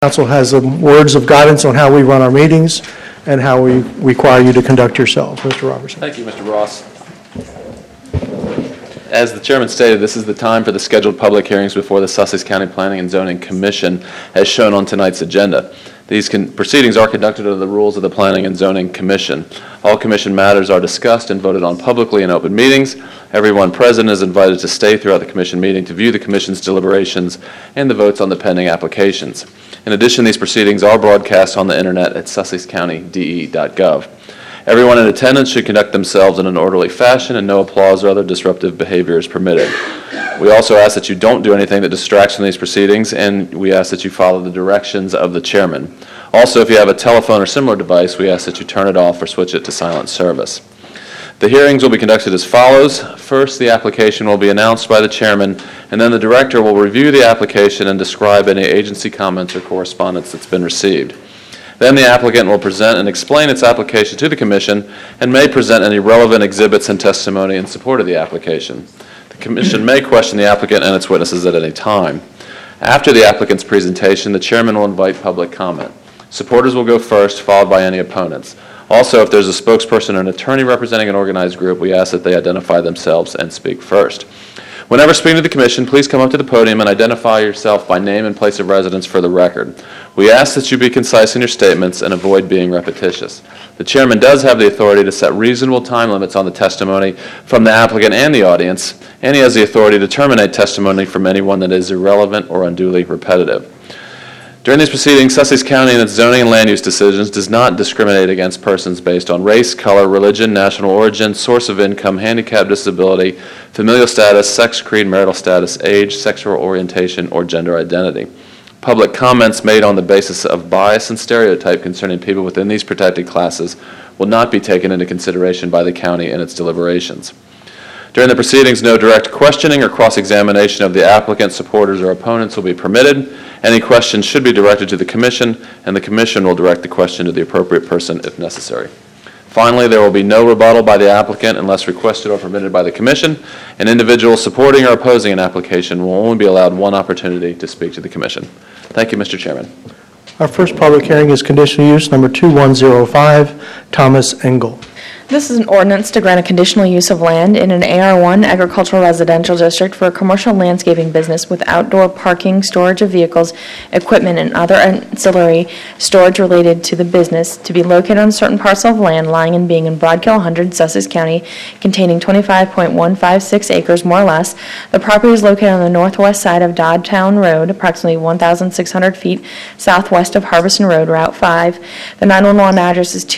Council has some words of guidance on how we run our meetings and how we require you to conduct yourselves. Mr. Robertson. Thank you, Mr. Ross. As the chairman stated, this is the time for the scheduled public hearings before the Sussex County Planning and Zoning Commission, as shown on tonight's agenda. These proceedings are conducted under the rules of the Planning and Zoning Commission. All commission matters are discussed and voted on publicly in open meetings. Everyone present is invited to stay throughout the commission meeting to view the commission's deliberations and the votes on the pending applications. In addition, these proceedings are broadcast on the internet at sussexcountyde.gov. Everyone in attendance should conduct themselves in an orderly fashion, and no applause or other disruptive behavior is permitted. We also ask that you don't do anything that distracts from these proceedings, and we ask that you follow the directions of the chairman. Also, if you have a telephone or similar device, we ask that you turn it off or switch it to silent service. The hearings will be conducted as follows. First, the application will be announced by the chairman, and then the director will review the application and describe any agency comments or correspondence that's been received. Then the applicant will present and explain its application to the commission and may present any relevant exhibits and testimony in support of the application. The commission may question the applicant and its witnesses at any time. After the applicant's presentation, the chairman will invite public comment. Supporters will go first, followed by any opponents. Also, if there's a spokesperson or an attorney representing an organized group, we ask that they identify themselves and speak first. Whenever speaking to the commission, please come up to the podium and identify yourself by name and place of residence for the record. We ask that you be concise in your statements and avoid being repetitious. The chairman does have the authority to set reasonable time limits on the testimony from the applicant and the audience, and he has the authority to terminate testimony from anyone that is irrelevant or unduly repetitive. During these proceedings, Sussex County in its zoning and land use decisions does not discriminate against persons based on race, color, religion, national origin, source of income, handicap, disability, familial status, sex, creed, marital status, age, sexual orientation, or gender identity. Public comments made on the basis of bias and stereotype concerning people within these protected classes will not be taken into consideration by the county in its deliberations. During the proceedings, no direct questioning or cross-examination of the applicant, supporters, or opponents will be permitted. Any questions should be directed to the commission, and the commission will direct the question to the appropriate person if necessary. Finally, there will be no rebuttal by the applicant unless requested or permitted by the commission. An individual supporting or opposing an application will only be allowed one opportunity to speak to the commission. Thank you, Mr. Chairman. Our first public hearing is conditional use number 2105, Thomas Engel. This is an ordinance to grant a conditional use of land in an AR1 agricultural residential district for a commercial landscaping business with outdoor parking, storage of vehicles, equipment, and other ancillary storage related to the business to be located on a certain parcel of land lying and being in Broadkill 100, Sussex County, containing 25.156 acres, more or less. The property is located on the northwest side of Dodtown Road, approximately 1,600 feet southwest of Harbison Road, Route 5. The 911 address is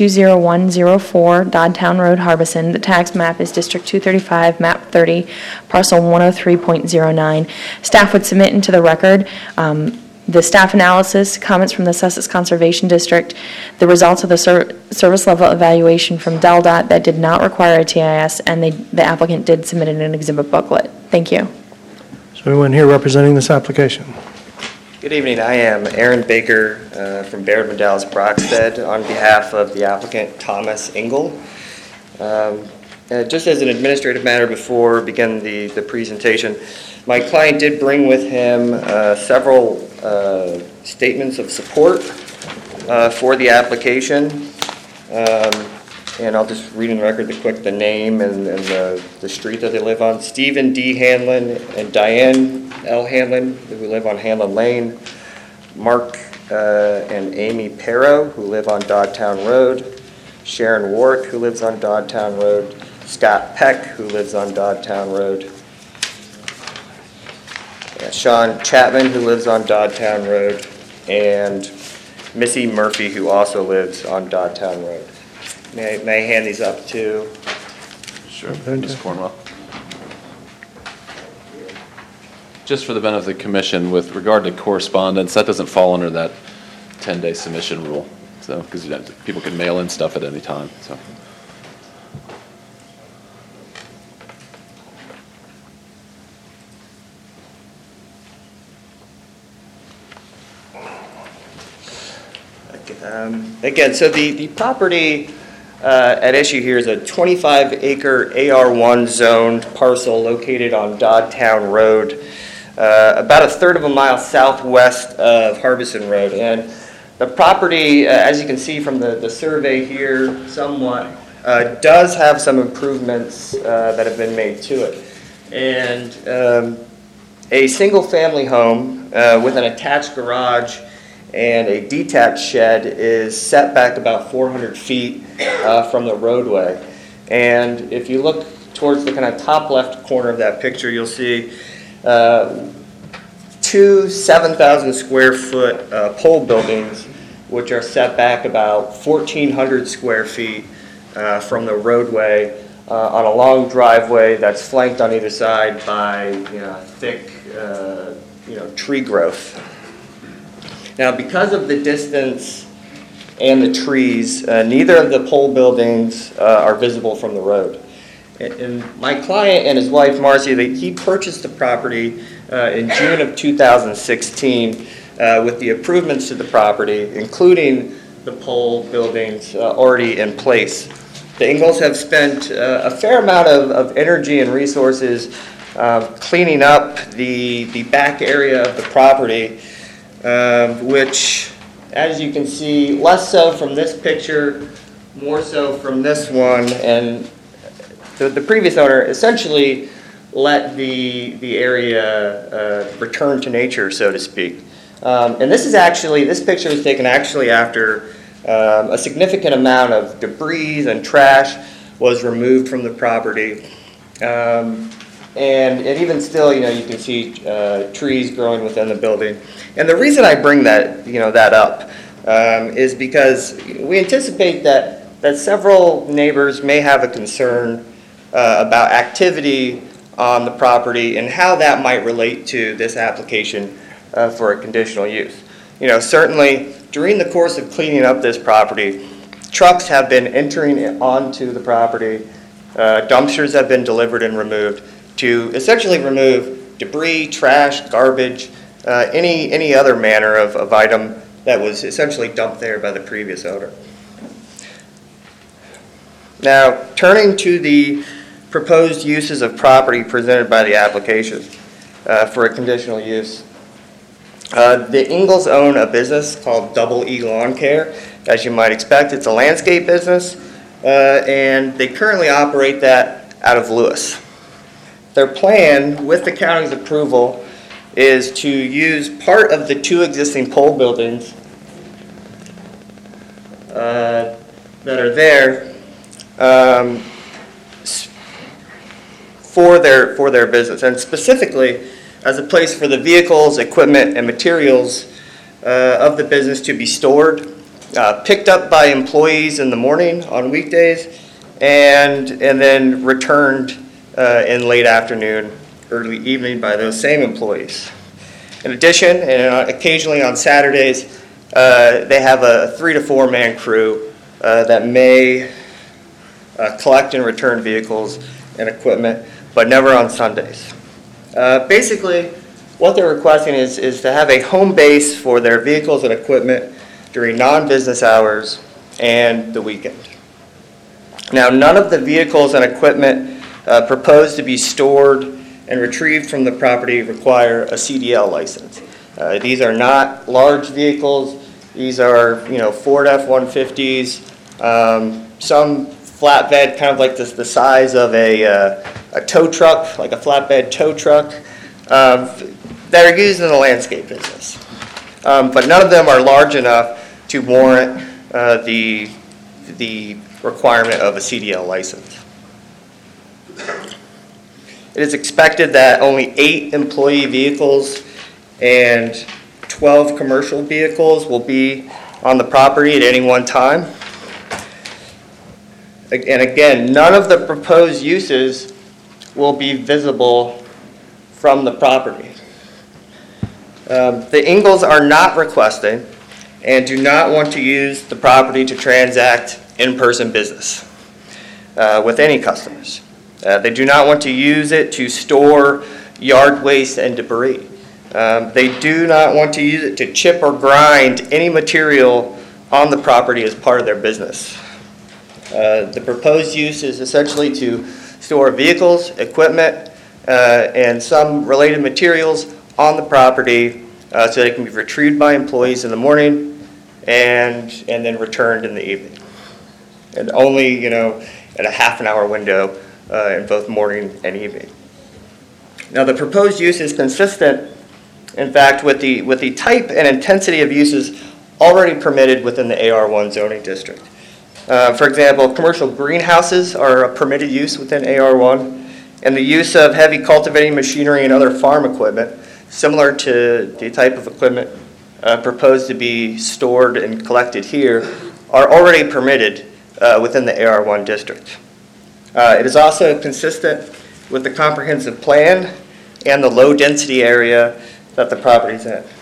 20104 Dodtown Road, Harbison. The tax map is District 235, Map 30, Parcel 103.09. Staff would submit into the record the staff analysis, comments from the Sussex Conservation District, the results of the service level evaluation from DelDOT that did not require a TIS, and the applicant did submit in an exhibit booklet. Thank you. So anyone here representing this application? Good evening. I am Aaron Baker from Baird Medallas Brockstead on behalf of the applicant Thomas Engel. Just as an administrative matter before we begin the presentation, my client did bring with him several statements of support for the application. And I'll just read in the record the name and the street that they live on. Stephen D. Hanlon and Diane L. Hanlon, who live on Hanlon Lane. Mark and Amy Perro, who live on Dodtown Road. Sharon Warwick, who lives on Dodtown Road. Scott Peck, who lives on Dodtown Road. Sean Chapman, who lives on Dodtown Road. And Missy Murphy, who also lives on Dodtown Road. May I hand these up to? Sure, Ms. Cornwell. Just for the benefit of the commission, with regard to correspondence, that doesn't fall under that 10-day submission rule. So, because people can mail in stuff at any time. So. Again, so the property at issue here is a 25-acre AR1 zoned parcel located on Dodtown Road. about a third of a mile southwest of Harbison Road. And the property, as you can see from the survey here somewhat, does have some improvements that have been made to it. And a single-family home with an attached garage and a detached shed is set back about 400 feet from the roadway. And if you look towards the kind of top left corner of that picture, you'll see two 7,000 square foot pole buildings, which are set back about 1,400 square feet from the roadway on a long driveway that's flanked on either side by thick tree growth. Now, because of the distance and the trees, neither of the pole buildings are visible from the road. And my client and his wife, Marcy, he purchased the property in June of 2016 with the improvements to the property, including the pole buildings already in place. The Ingalls have spent a fair amount of energy and resources cleaning up the back area of the property, which, as you can see, less so from this picture, more so from this one. And the previous owner essentially let the area return to nature, so to speak. And this picture was taken actually after a significant amount of debris and trash was removed from the property. And even still, you can see trees growing within the building. And the reason I bring that up is because we anticipate that several neighbors may have a concern about activity on the property and how that might relate to this application for a conditional use. Certainly during the course of cleaning up this property, trucks have been entering onto the property, dumpsters have been delivered and removed to essentially remove debris, trash, garbage, any other manner of item that was essentially dumped there by the previous owner. Now, turning to the proposed uses of property presented by the application for a conditional use. The Ingalls own a business called Double E Lawn Care. As you might expect, it's a landscape business, and they currently operate that out of Lewis. Their plan, with the county's approval, is to use part of the two existing pole buildings that are there for their business, and specifically as a place for the vehicles, equipment, and materials of the business to be stored, picked up by employees in the morning on weekdays, and then returned in late afternoon, early evening by those same employees. In addition, and occasionally on Saturdays, they have a 3 to 4 man crew that may collect and return vehicles and equipment, but never on Sundays. Basically, what they're requesting is to have a home base for their vehicles and equipment during non-business hours and the weekend. Now, none of the vehicles and equipment proposed to be stored and retrieved from the property require a CDL license. These are not large vehicles. These are, Ford F-150s, some flatbed, kind of like the size of a tow truck, like a flatbed tow truck, that are used in the landscape business. But none of them are large enough to warrant the requirement of a CDL license. It is expected that only 8 employee vehicles and 12 commercial vehicles will be on the property at any one time. And again, none of the proposed uses will be visible from the property. The Ingalls are not requesting and do not want to use the property to transact in-person business with any customers. They do not want to use it to store yard waste and debris. They do not want to use it to chip or grind any material on the property as part of their business. The proposed use is essentially to store vehicles, equipment, and some related materials on the property so that it can be retrieved by employees in the morning and then returned in the evening. And only, at a half an hour window in both morning and evening. Now, the proposed use is consistent, in fact, with the type and intensity of uses already permitted within the AR1 zoning district. For example, commercial greenhouses are a permitted use within AR1, and the use of heavy cultivating machinery and other farm equipment, similar to the type of equipment proposed to be stored and collected here, are already permitted within the AR1 district. It is also consistent with the comprehensive plan and the low-density area that the property is in.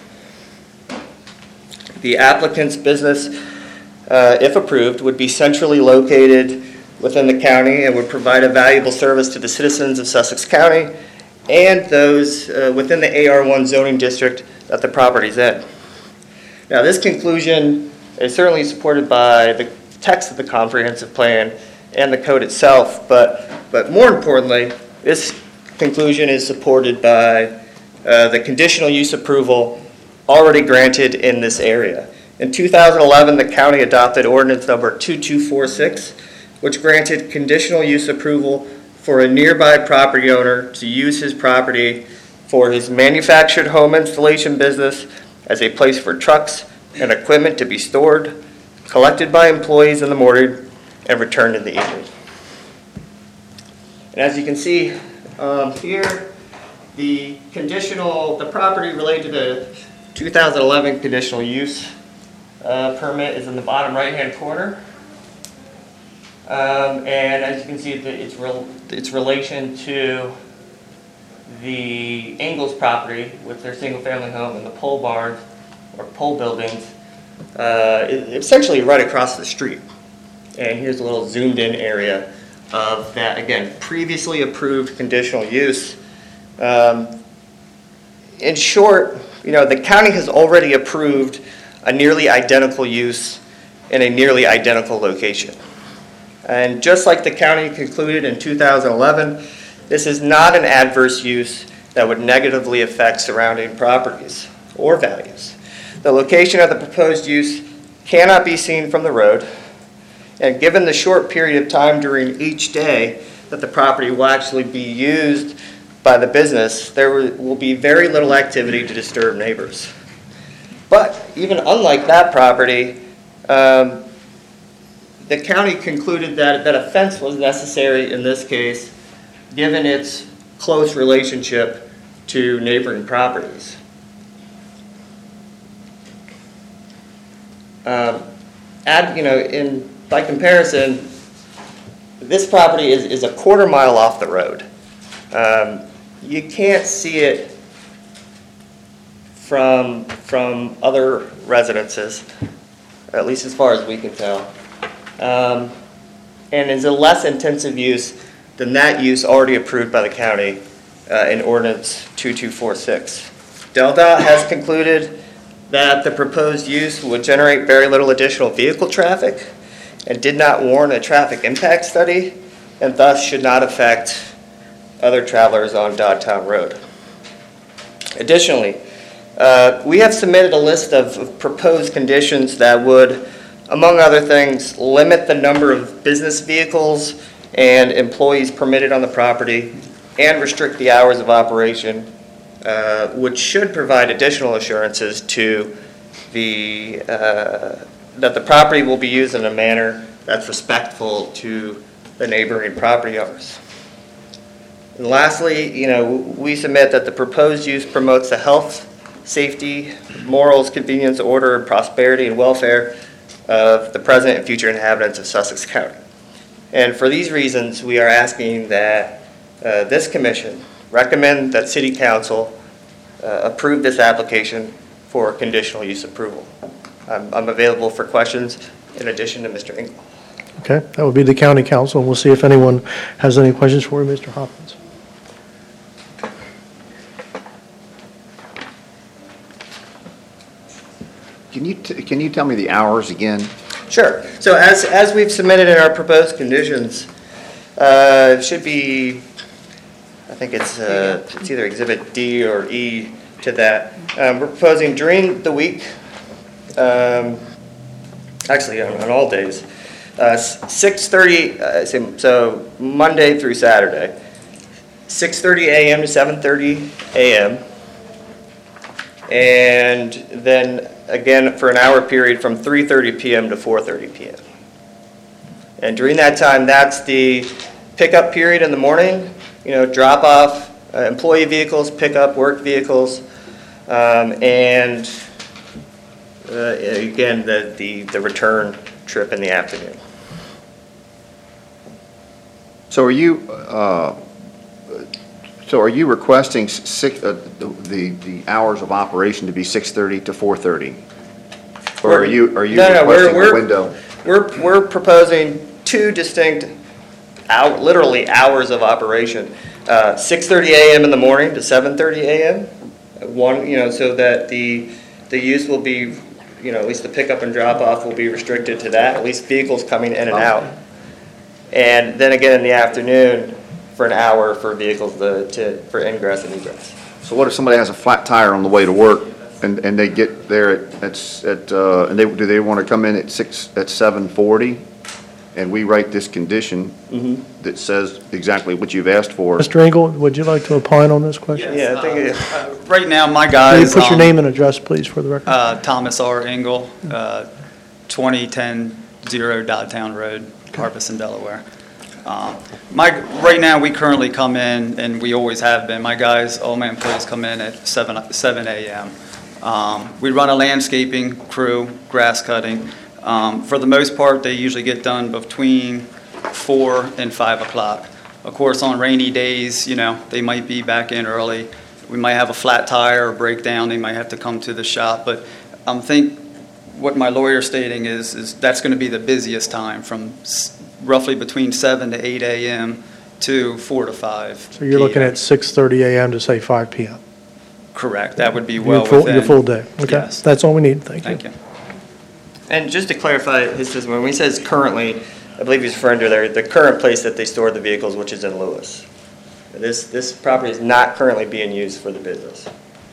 The applicant's business, if approved, would be centrally located within the county and would provide a valuable service to the citizens of Sussex County and those within the AR1 zoning district that the property is in. Now, this conclusion is certainly supported by the text of the comprehensive plan and the code itself, but more importantly, this conclusion is supported by the conditional use approval already granted in this area. In 2011, the county adopted ordinance number 2246, which granted conditional use approval for a nearby property owner to use his property for his manufactured home installation business as a place for trucks and equipment to be stored, collected by employees in the morning, and returned in the evening. And as you can see here, the property related to the 2011 conditional use permit is in the bottom right-hand corner. And as you can see, its relation to the Ingalls property with their single-family home and the pole barns or pole buildings, essentially right across the street. And here's a little zoomed-in area of that, again, previously approved conditional use. In short, the county has already approved a nearly identical use in a nearly identical location. And just like the county concluded in 2011, this is not an adverse use that would negatively affect surrounding properties or values. The location of the proposed use cannot be seen from the road, and given the short period of time during each day that the property will actually be used by the business, there will be very little activity to disturb neighbors. But even unlike that property, the county concluded that a fence was necessary in this case, given its close relationship to neighboring properties. By comparison, this property is a quarter mile off the road. You can't see it from other residences, at least as far as we can tell, and is a less intensive use than that use already approved by the county in Ordinance 2246. DelDOT has concluded that the proposed use would generate very little additional vehicle traffic and did not warrant a traffic impact study and thus should not affect other travelers on Dogtown Road. Additionally, we have submitted a list of proposed conditions that would, among other things, limit the number of business vehicles and employees permitted on the property and restrict the hours of operation, which should provide additional assurances to that the property will be used in a manner that's respectful to the neighboring property owners. And lastly, we submit that the proposed use promotes the health, safety, morals, convenience, order, prosperity, and welfare of the present and future inhabitants of Sussex County. And for these reasons, we are asking that this commission recommend that City Council approve this application for conditional use approval. I'm available for questions in addition to Mr. Engel. Okay, that would be the county council. We'll see if anyone has any questions for you, Mr. Hopkins. Can you tell me the hours again? Sure. So as we've submitted in our proposed conditions, it should be, I think it's either Exhibit D or E, to that. We're proposing during the week, actually on all days, 6:30, so Monday through Saturday, 6:30 a.m. to 7:30 a.m. And then again for an hour period from 3:30 p.m. to 4:30 p.m. And during that time, that's the pickup period in the morning, drop off employee vehicles, pickup work vehicles, and again, the return trip in the afternoon. So are you requesting the hours of operation to be 6:30 to 4:30? Or are you No, requesting a window? We're proposing two distinct, literally hours of operation. 6:30 a.m. in the morning to 7:30 a.m. So that the use will be, at least the pickup and drop off will be restricted to that, at least vehicles coming in and out. And then again in the afternoon for an hour for vehicles for ingress and egress. So what if somebody has a flat tire on the way to work and they get there and do they want to come in at 7:40? And we write this condition that says exactly what you've asked for. Mr. Engel, would you like to opine on this question? Yeah, I think it is. Right now, my Will guys. you put your name and address, please, for the record? Thomas R. Engel, 2010 Dodtown Road, Harbison, Delaware. Right now, we currently come in, and we always have been, all my employees come in at 7 a.m. We run a landscaping crew, grass cutting. For the most part, they usually get done between 4 and 5 o'clock. Of course, on rainy days, they might be back in early. We might have a flat tire or breakdown. They might have to come to the shop. But I think what my lawyer's stating is that's going to be the busiest time from roughly between 7 to 8 a.m. to 4 to 5. So you're looking at 6:30 a.m. to, say, 5 p.m.? Correct. That would be well Your within. full day? Okay. Yes. That's all we need. Thank you. Thank you. And just to clarify his testimony, when he says currently, I believe he's referring to the current place that they store the vehicles, which is in Lewis. This property is not currently being used for the business.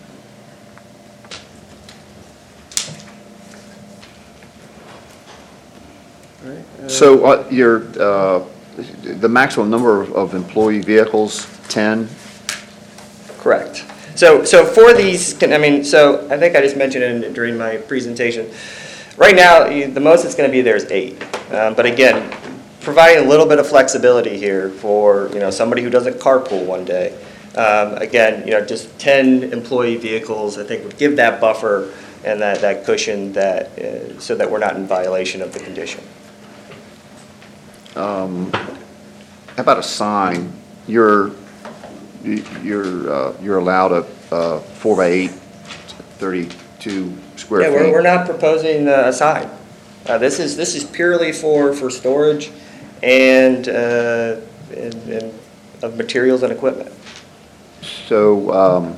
So the maximum number of employee vehicles, 10? Correct. So for these, so I think I just mentioned it during my presentation. Right now, the most it's going to be there is 8. But again, providing a little bit of flexibility here for somebody who doesn't carpool one day. Again, just 10 employee vehicles, I think, would give that buffer and that cushion so that we're not in violation of the condition. How about a sign? You're allowed a 4x8, 32 square Yeah, feet. we're not proposing a sign. This is purely for storage and of materials and equipment. So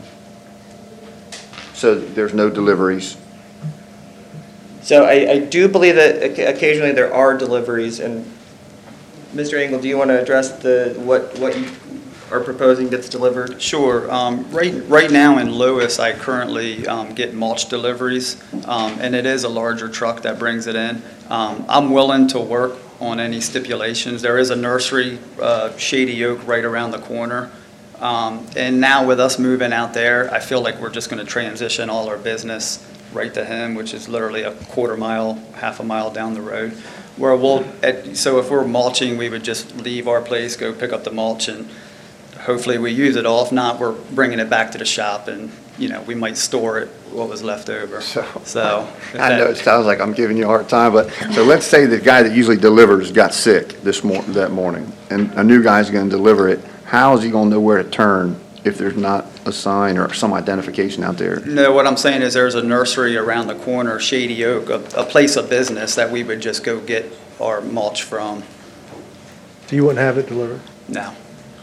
there's no deliveries. So I do believe that occasionally there are deliveries. And Mr. Engel, do you want to address what you are proposing gets delivered? Sure. Right now in Lewis, I currently get mulch deliveries, and it is a larger truck that brings it in. I'm willing to work on any stipulations. There is a nursery, Shady Oak, right around the corner. And now with us moving out there, I feel like we're just going to transition all our business right to him, which is literally a quarter mile, half a mile down the road. So if we're mulching, we would just leave our place, go pick up the mulch, and hopefully we use it all. If not, we're bringing it back to the shop, and we might store it, what was left over. So I know it sounds like I'm giving you a hard time, but so let's say the guy that usually delivers got sick that morning, and a new guy's going to deliver it. How is he going to know where to turn if there's not a sign or some identification out there? No, what I'm saying is there's a nursery around the corner, Shady Oak, a place of business that we would just go get our mulch from. So you wouldn't have it delivered? No.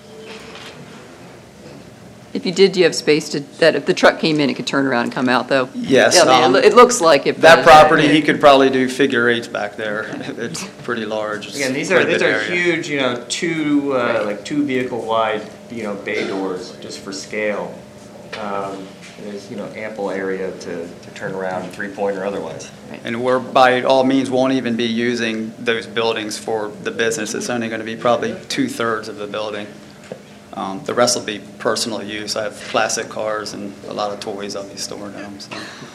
If you did, do you have space that if the truck came in, it could turn around and come out, though? Yes. Yeah, I mean, it looks like if... That property, he could probably do figure eights back there. It's pretty large. Again, these are huge, two vehicle wide, bay doors just for scale. And there's, ample area to turn around, three-point or otherwise. And we're, by all means, won't even be using those buildings for the business. It's only going to be probably 2/3 of the building. The rest will be personal use. I have classic cars and a lot of toys I'll be storing in them, so.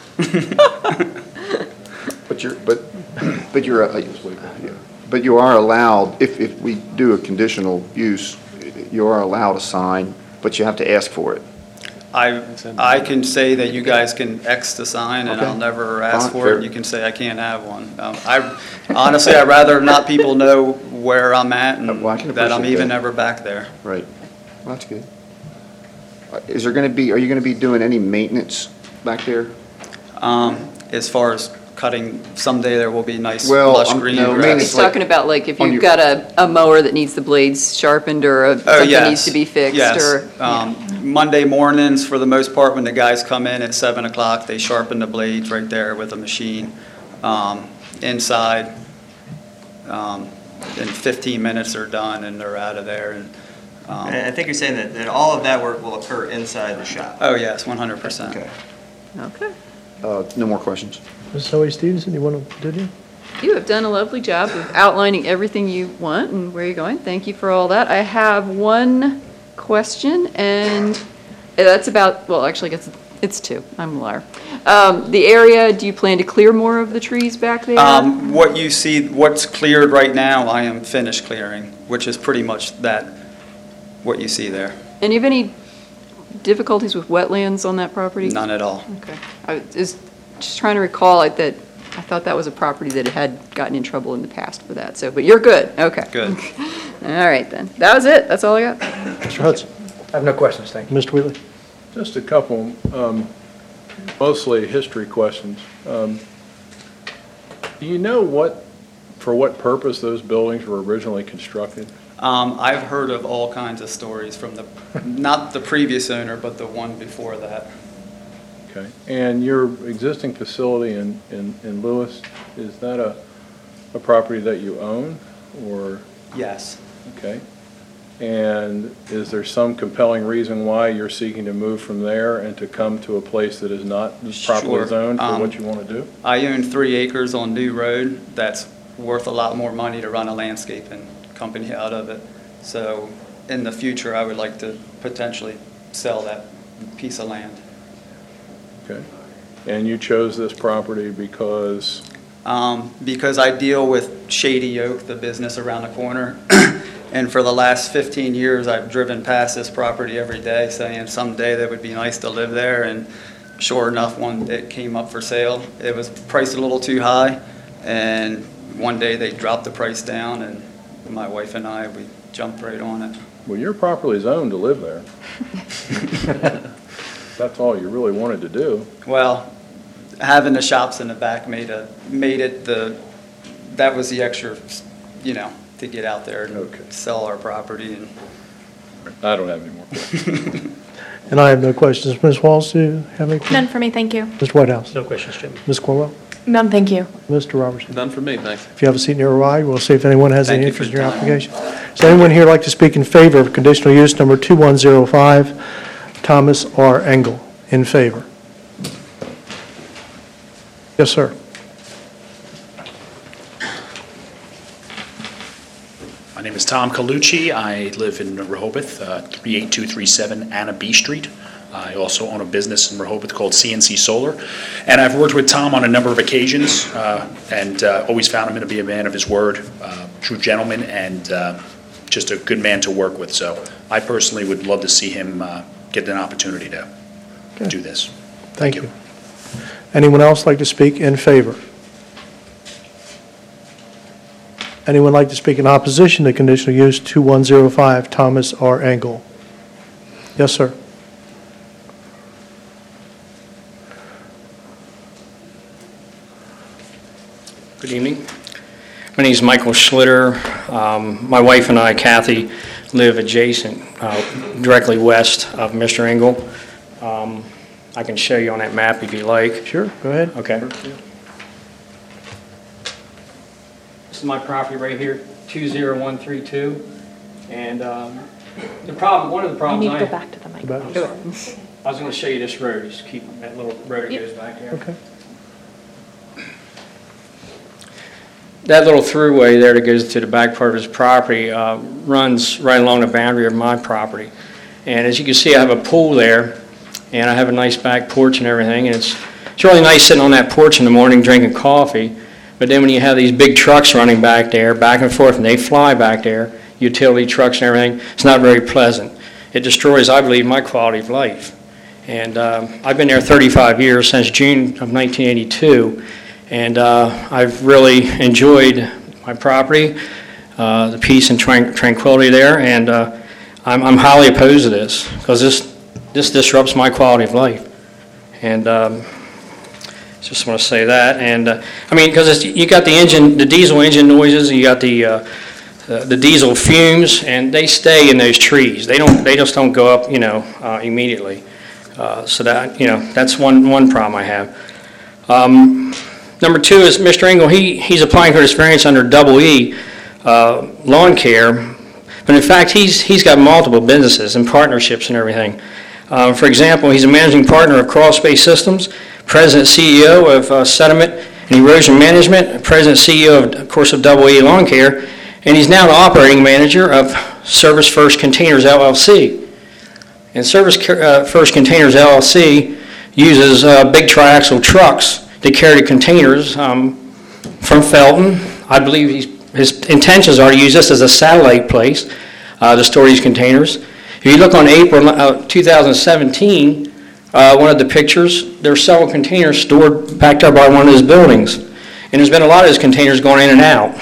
But you are allowed, if we do a conditional use, you are allowed a sign, but you have to ask for it. I can say that you guys can X the sign, and Okay. I'll never ask Fine, for fair. it. You can say I can't have one. Honestly, I'd rather not people know where I'm at and Well, I can that I'm appreciate even that. ever back there. Right. Well, that's good. Are you going to be doing any maintenance back there? As far as cutting, someday there will be nice Well, lush green no, grass. maintenance- He's talking about like if on you've your- got a mower that needs the blades sharpened or something needs to be fixed or. Yes. Monday mornings, for the most part, when the guys come in at 7 o'clock, they sharpen the blades right there with a machine. Inside, in 15 minutes they're done and they're out of there. And And I think you're saying that all of that work will occur inside the shop. oh yes, 100%. Okay. Okay. No more questions. Ms. Zoe Stevenson, you want to, did you? You have done a lovely job of outlining everything you want and where you're going. Thank you for all that. I have one question, and that's about, well, actually, it's two. I'm a liar. The area, do you plan to clear more of the trees back there? What you see, what's cleared right now, I am finished clearing, which is pretty much that, what you see there. And do you have any difficulties with wetlands on that property? None at all. Okay. I was just trying to recall that, I thought that was a property that had gotten in trouble in the past for that, so, but you're good, okay. Good. All right, then. That was it, that's all I got. Mr. Hudson? I have no questions, thank you. Mr. Wheatley? Just a couple, mostly history questions. Do you know for what purpose those buildings were originally constructed? I've heard of all kinds of stories from not the previous owner, but the one before that. Okay. And your existing facility in Lewis, is that a property that you own, or? Yes. Okay. And is there some compelling reason why you're seeking to move from there and to come to a place that is not properly Sure. zoned for what you want to do? I own 3 acres on New Road. That's worth a lot more money to run a landscaping company out of it. So in the future, I would like to potentially sell that piece of land. Okay. And you chose this property because? Because I deal with Shady Oak, the business around the corner. And for the last 15 years, I've driven past this property every day saying someday that would be nice to live there. And sure enough, when it came up for sale, it was priced a little too high. And one day they dropped the price down, and my wife and I, we jumped right on it. Well, you're properly zoned to live there. That's all you really wanted to do. Well, having the shops in the back that was the extra, to get out there and Okay. sell our property. And I don't have any more questions. And I have no questions. Ms. Walls, do you have any questions? None for me, thank you. Mr. Whitehouse? No questions, Jim. Ms. Corwell? None, thank you. Mr. Robertson? None for me, thanks. If you have a seat near a ride, we'll see if anyone has Thank any you for interest in your your time. application. Does anyone here like to speak in favor of conditional use number 2105, Thomas R. Engel? In favor? Yes, sir. My name is Tom Colucci. I live in Rehoboth, 38237 Anna B. Street. I also own a business in Rehoboth called CNC Solar. And I've worked with Tom on a number of occasions and always found him to be a man of his word, true gentleman, and just a good man to work with. So I personally would love to see him get an opportunity to Okay. do this. Thank you. Anyone else like to speak in favor? Anyone like to speak in opposition to conditional use 2105, Thomas R. Engel? Yes, sir. Good evening. My name is Michael Schlitter. My wife and I, Kathy, live adjacent, directly west of Mr. Engel. I can show you on that map if you like. Sure, go ahead. Okay. This is my property right here, 20132. And one of the You problems need to I go back to the microphone. I was going to show you this road, just keep that little road that Yep. goes back there. Okay. That little throughway there that goes to the back part of his property runs right along the boundary of my property. And as you can see, I have a pool there, and I have a nice back porch and everything, and it's really nice sitting on that porch in the morning drinking coffee. But then when you have these big trucks running back there, back and forth, and they fly back there, utility trucks and everything, it's not very pleasant. It destroys, I believe, my quality of life. And I've been there 35 years, since June of 1982, and I've really enjoyed my property, the peace and tranquility there, and I'm highly opposed to this, because this disrupts my quality of life. And just want to say that. And I mean, because you got the engine, the diesel engine noises, you got the diesel fumes, and they stay in those trees. They just don't go up, immediately. So that, that's one problem I have. Number two is Mr. Engel, he's applying for this variance under double E, lawn care, but in fact, he's got multiple businesses and partnerships and everything. For example, he's a managing partner of Crawl Space Systems, president CEO of Sediment and Erosion Management, president CEO of course of Double E Lawn Care, and he's now the operating manager of Service First Containers LLC. And Service First Containers LLC uses big triaxle trucks to carry the containers from Felton. I believe his intentions are to use this as a satellite place to store these containers. If you look on April 2017, one of the pictures, there are several containers stored back there by one of his buildings. And there's been a lot of his containers going in and out,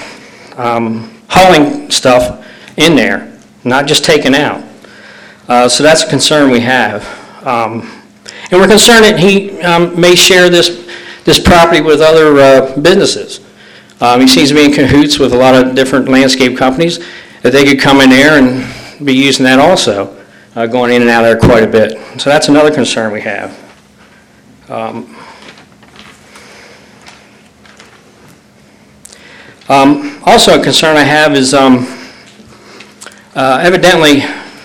hauling stuff in there, not just taken out. So that's a concern we have. And we're concerned that he may share this property with other businesses. He seems to be in cahoots with a lot of different landscape companies, that they could come in there and be using that also, going in and out of there quite a bit. So that's another concern we have. Also a concern I have is evidently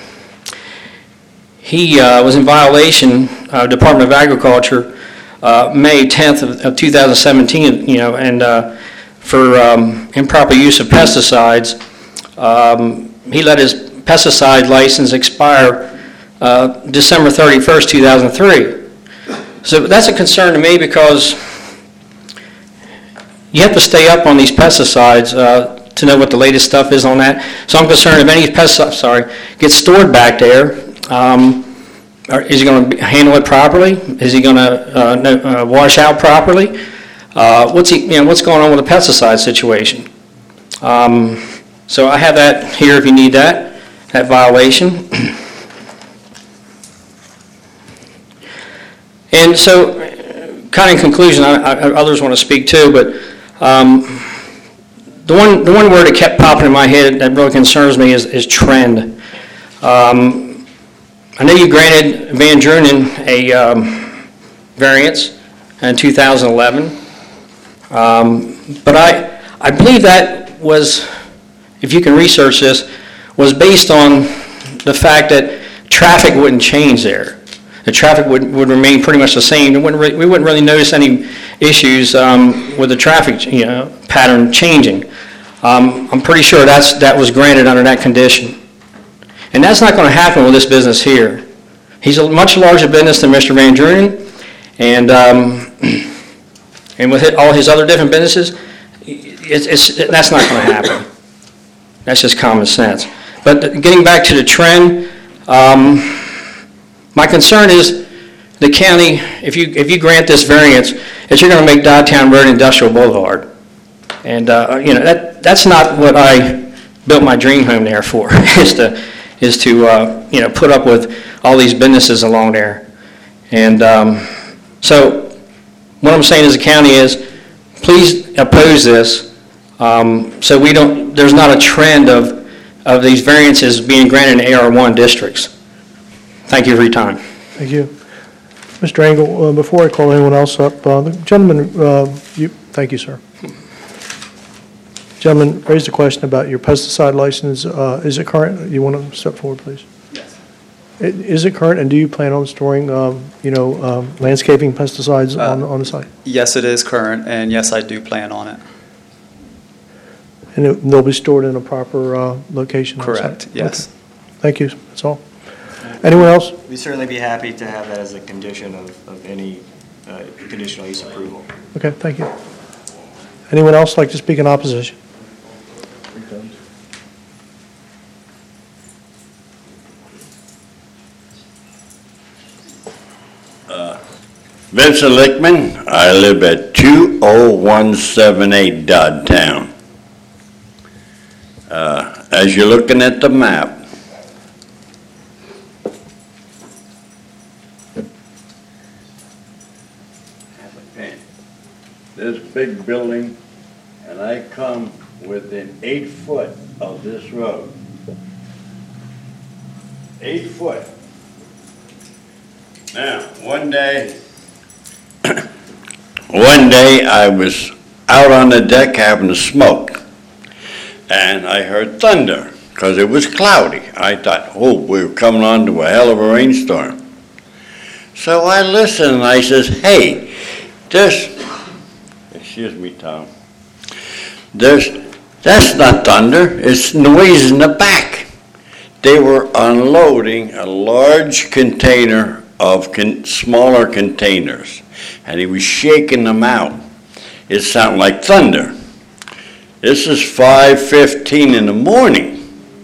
he was in violation of Department of Agriculture May 10th of 2017, and for improper use of pesticides. He let his pesticide license expire December 31st, 2003. So that's a concern to me, because you have to stay up on these pesticides to know what the latest stuff is on that. So I'm concerned if any pesticide gets stored back there, is he going to handle it properly? Is he going to wash out properly? What's going on with the pesticide situation? So I have that here if you need that violation. And so, kind of in conclusion, others want to speak too, but the one word that kept popping in my head that really concerns me is trend. I know you granted Van Drunen a variance in 2011, but I believe that was, if you can research this, was based on the fact that traffic wouldn't change there. The traffic would remain pretty much the same. We wouldn't really notice any issues with the traffic pattern changing. I'm pretty sure that was granted under that condition. And that's not going to happen with this business here. He's a much larger business than Mr. Van Drunen, and with all his other different businesses, that's not going to happen. That's just common sense. But getting back to the trend, my concern is the county, if you grant this variance, that you're going to make Dogtown Road Industrial Boulevard. And that's not what I built my dream home there for, is to put up with all these businesses along there. And so what I'm saying as a county is, please oppose this, so there's not a trend of these variances being granted in AR1 districts. Thank you for your time. Thank you. Mr. Engel, before I call anyone else up, the gentleman, thank you, sir. Gentleman raised a question about your pesticide license. Is it current? You want to step forward, please? Yes. Is it current, and do you plan on storing, landscaping pesticides on the site? Yes, it is current, and yes, I do plan on it. And they'll be stored in a proper location? on site? Correct, yes. Okay. Thank you, that's all. Anyone else? We'd certainly be happy to have that as a condition of any conditional use approval. Okay, thank you. Anyone else like to speak in opposition? Vincent Lickman, I live at 20178 Doddtown. As you're looking at the map, this big building, and I come within 8 foot of this road. 8 foot. Now, one day I was out on the deck having a smoke, and I heard thunder because it was cloudy. I thought, oh, we were coming on to a hell of a rainstorm. So I listened and I says, hey, excuse me, Tom, that's not thunder, it's noise in the back. They were unloading a large container of smaller containers, and he was shaking them out. It sounded like thunder. This is 5:15 in the morning.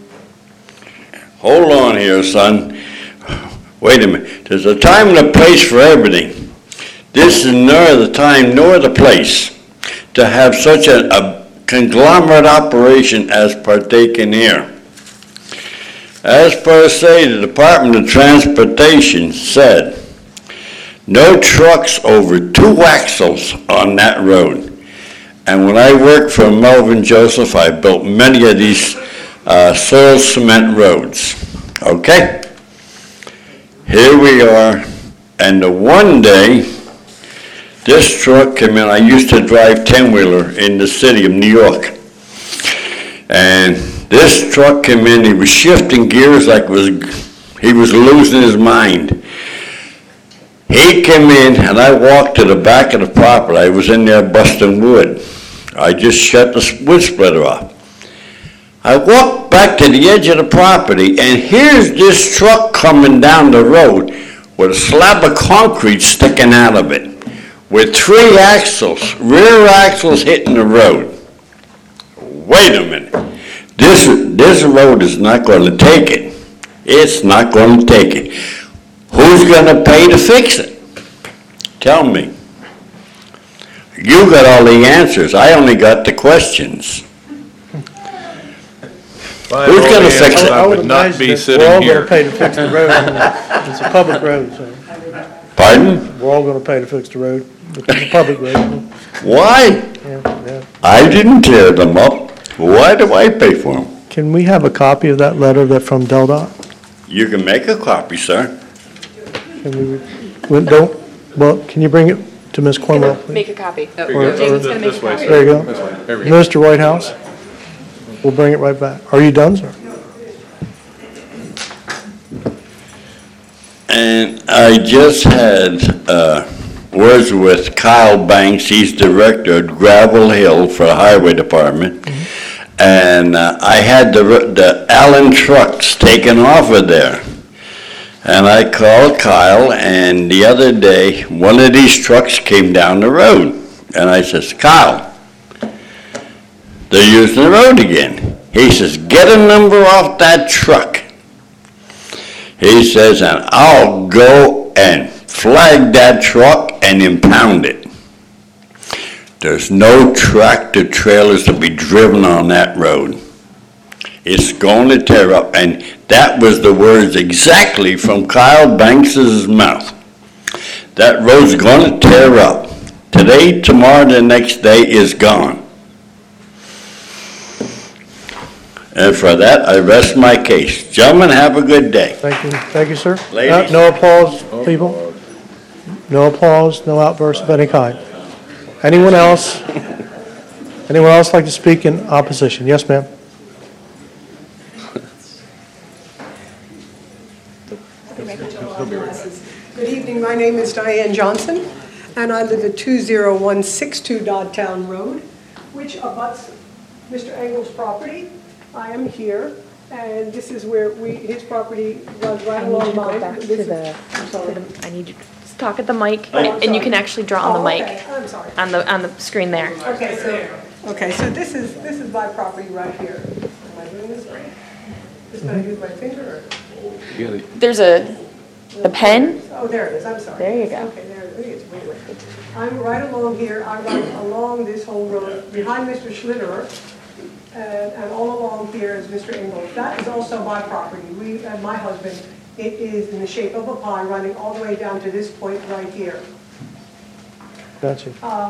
Hold on here, son. Wait a minute. There's a time and a place for everything. This is nor the time nor the place to have such a conglomerate operation as partaken here. As per se, the Department of Transportation said, no trucks over 2 axles on that road. And when I worked for Melvin Joseph, I built many of these soil cement roads. Okay? Here we are, and the one day, this truck came in. I used to drive 10-wheeler in the city of New York. And this truck came in, he was shifting gears like he was losing his mind. He came in, and I walked to the back of the property. I was in there busting wood. I just shut the wood splitter off. I walked back to the edge of the property, and here's this truck coming down the road with a slab of concrete sticking out of it, with 3 axles, rear axles hitting the road. Wait a minute. This road is not going to take it. It's not going to take it. Who's going to pay to fix it? Tell me. You got all the answers. I only got the questions. Who's going to fix it? I would not be sitting We're all going here. to pay to fix the road. It's a public road, so Pardon? we're all going to pay to fix the road. It's a public road. Why? Yeah. I didn't tear them up. Why do I pay for them? Can we have a copy of that letter from DelDOT? You can make a copy, sir. Can you bring it to Ms. Cornwell? please? Make a copy. Or- Jamie's going to make a This way, copy. There you go. This way. There we go. Mr. Whitehouse, we'll bring it right back. Are you done, sir? And I just had words with Kyle Banks. He's director at Gravel Hill for the Highway Department. And I had the Allen trucks taken off of there. And I called Kyle, and the other day, one of these trucks came down the road. And I says, Kyle, they're using the road again. He says, get a number off that truck. He says, and I'll go and flag that truck and impound it. There's no tractor trailers to be driven on that road. It's going to tear up, and that was the words exactly from Kyle Banks's mouth. That road's going to tear up. Today, tomorrow, the next day is gone. And for that, I rest my case. Gentlemen, have a good day. Thank you. Thank you, sir. Ladies. No applause, people? No applause, no outbursts of any kind. Anyone else? Anyone else like to speak in opposition? Yes, ma'am? name is Diane Johnson, and I live at 20162 Dodtown Road, which abuts Mr. Engel's property. I am here, and this is where his property runs right along mine. I need you to talk at the mic, Oh, and you can actually draw on the mic, okay. I'm sorry. on the screen there. Okay, so this is my property right here. Am I doing this right? Just gonna use my finger or? There's a pen. Oh, there it is, I'm sorry. There you go. Okay, there it is. Wait. I'm right along here, I run along this whole road, behind Mr. Schlitterer, and all along here is Mr. Engel. That is also my property. We, and my husband, it is in the shape of a pie running all the way down to this point right here. Gotcha.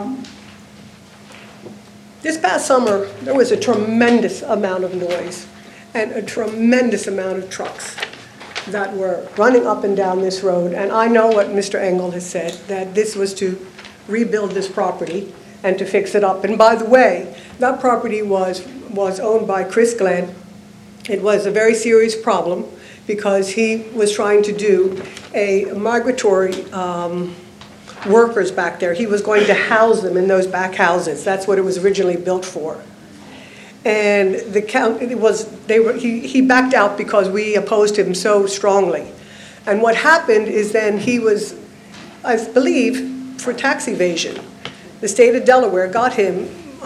This past summer, there was a tremendous amount of noise and a tremendous amount of trucks that were running up and down this road. And I know what Mr. Engel has said, that this was to rebuild this property and to fix it up. And by the way, that property was owned by Chris Glenn. It was a very serious problem because he was trying to do a migratory workers back there. He was going to house them in those back houses. That's what it was originally built for. And the county he backed out because we opposed him so strongly. And what happened is then he was, I believe, for tax evasion. The state of Delaware got him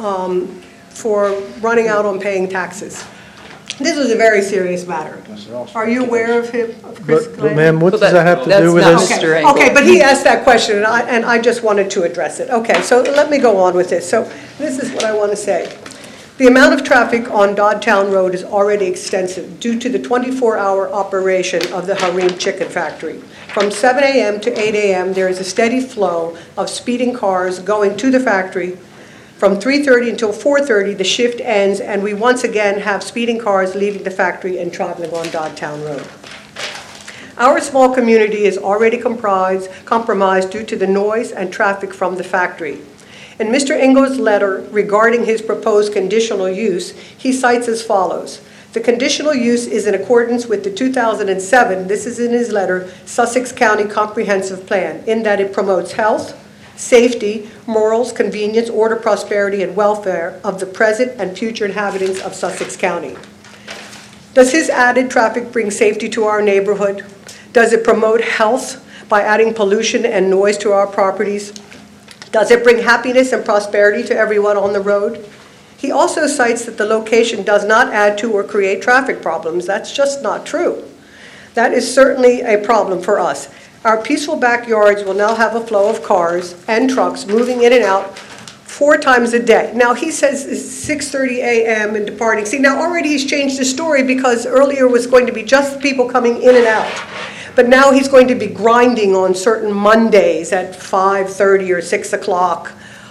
for running out on paying taxes. This was a very serious matter. Are you aware of him, of Chris But Glenn? ma'am, what does that have to do with that's this? not Mr. Engel. Okay, but he asked that question, and I just wanted to address it. Okay, so let me go on with this. So this is what I want to say. The amount of traffic on Dodtown Road is already extensive due to the 24-hour operation of the Harim Chicken Factory. From 7 a.m. to 8 a.m., there is a steady flow of speeding cars going to the factory. From 3:30 until 4:30, the shift ends, and we once again have speeding cars leaving the factory and traveling on Dodtown Road. Our small community is already compromised due to the noise and traffic from the factory. In Mr. Engel's letter regarding his proposed conditional use, he cites as follows. The conditional use is in accordance with the 2007, this is in his letter, Sussex County Comprehensive Plan, in that it promotes health, safety, morals, convenience, order, prosperity, and welfare of the present and future inhabitants of Sussex County. Does his added traffic bring safety to our neighborhood? Does it promote health by adding pollution and noise to our properties? Does it bring happiness and prosperity to everyone on the road? He also cites that the location does not add to or create traffic problems. That's just not true. That is certainly a problem for us. Our peaceful backyards will now have a flow of cars and trucks moving in and out 4 times a day. Now, he says it's 6:30 a.m. and departing. See, now already he's changed his story because earlier was going to be just people coming in and out. But now he's going to be grinding on certain Mondays at 5:30 or 6 o'clock.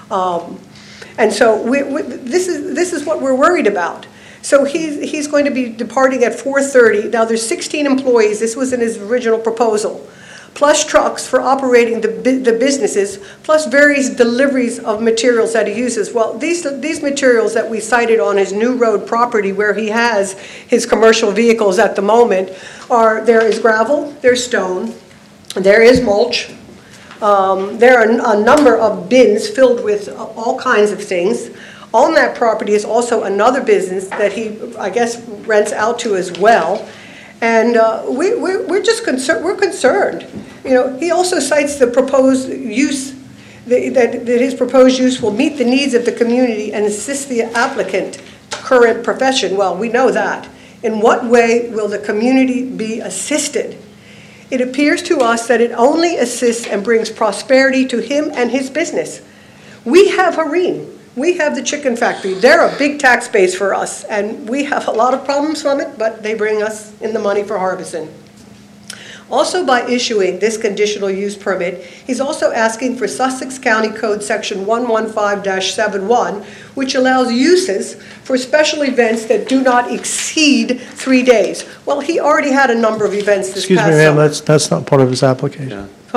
And so this is what we're worried about. So he's going to be departing at 4:30. Now, there's 16 employees. This was in his original proposal. Plus trucks for operating the businesses, plus various deliveries of materials that he uses. Well, these materials that we cited on his New Road property where he has his commercial vehicles at the moment there is gravel, there's stone, there is mulch, there are a number of bins filled with all kinds of things. On that property is also another business that he, I guess, rents out to as well. And we're just concerned. We're concerned. You know, he also cites the proposed use that his proposed use will meet the needs of the community and assist the applicant current profession. Well, we know that. In what way will the community be assisted? It appears to us that it only assists and brings prosperity to him and his business. We have Harim. We have the chicken factory. They're a big tax base for us, and we have a lot of problems from it, but they bring us in the money for Harbison. Also, by issuing this conditional use permit, he's also asking for Sussex County Code Section 115-71, which allows uses for special events that do not exceed 3 days. Well, he already had a number of events this Excuse me, past ma'am, summer. that's not part of his application. Yeah. But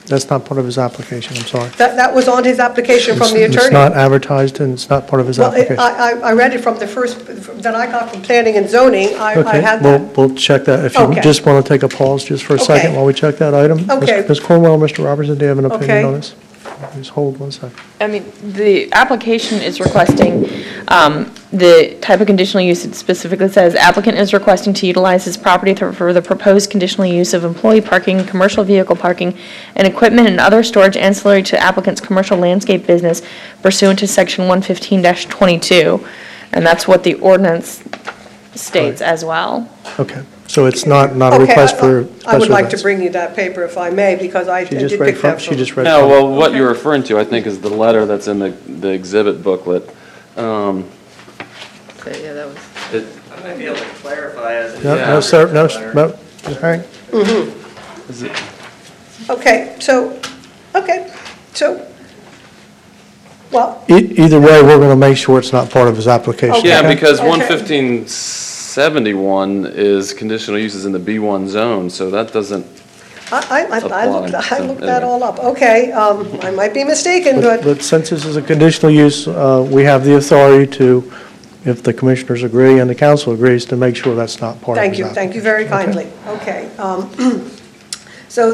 That's not part of his application, I'm sorry. That was on his application from the It's attorney. not advertised, and it's not part of his Well, application. I read it from the first, that I got from planning and zoning, I Okay, had we'll, that. we'll check that. If you Okay. just want to take a pause just for a second Okay. while we check that item. Okay. Ms. Cornwell, Mr. Robertson, do you have an Okay. opinion on this? Just hold one second. I mean, the application is requesting the type of conditional use. It specifically says applicant is requesting to utilize his property for the proposed conditional use of employee parking, commercial vehicle parking, and equipment and other storage ancillary to applicant's commercial landscape business pursuant to section 115-22. And that's what the ordinance states as well. Okay, so it's not a Okay, request for I special would like to events. bring you that paper if I may, because I She did just pick read that from, from. she just read No, from. well, what you're referring to, I think, is the letter that's in the exhibit booklet. Yeah, that was. I might be able to clarify as. No, sir, no, no, Ms. Herring? Is it- Okay, so, well, Either way, we're going to make sure it's not part of his application. Okay. Yeah, okay? because Okay. 11571 is conditional uses in the B1 zone, so that doesn't, I looked Apply, that all up. Okay, I might be mistaken, but, But since this is a conditional use, we have the authority to, if the commissioners agree and the council agrees, to make sure that's not part of his thank you application. very kindly. Okay. So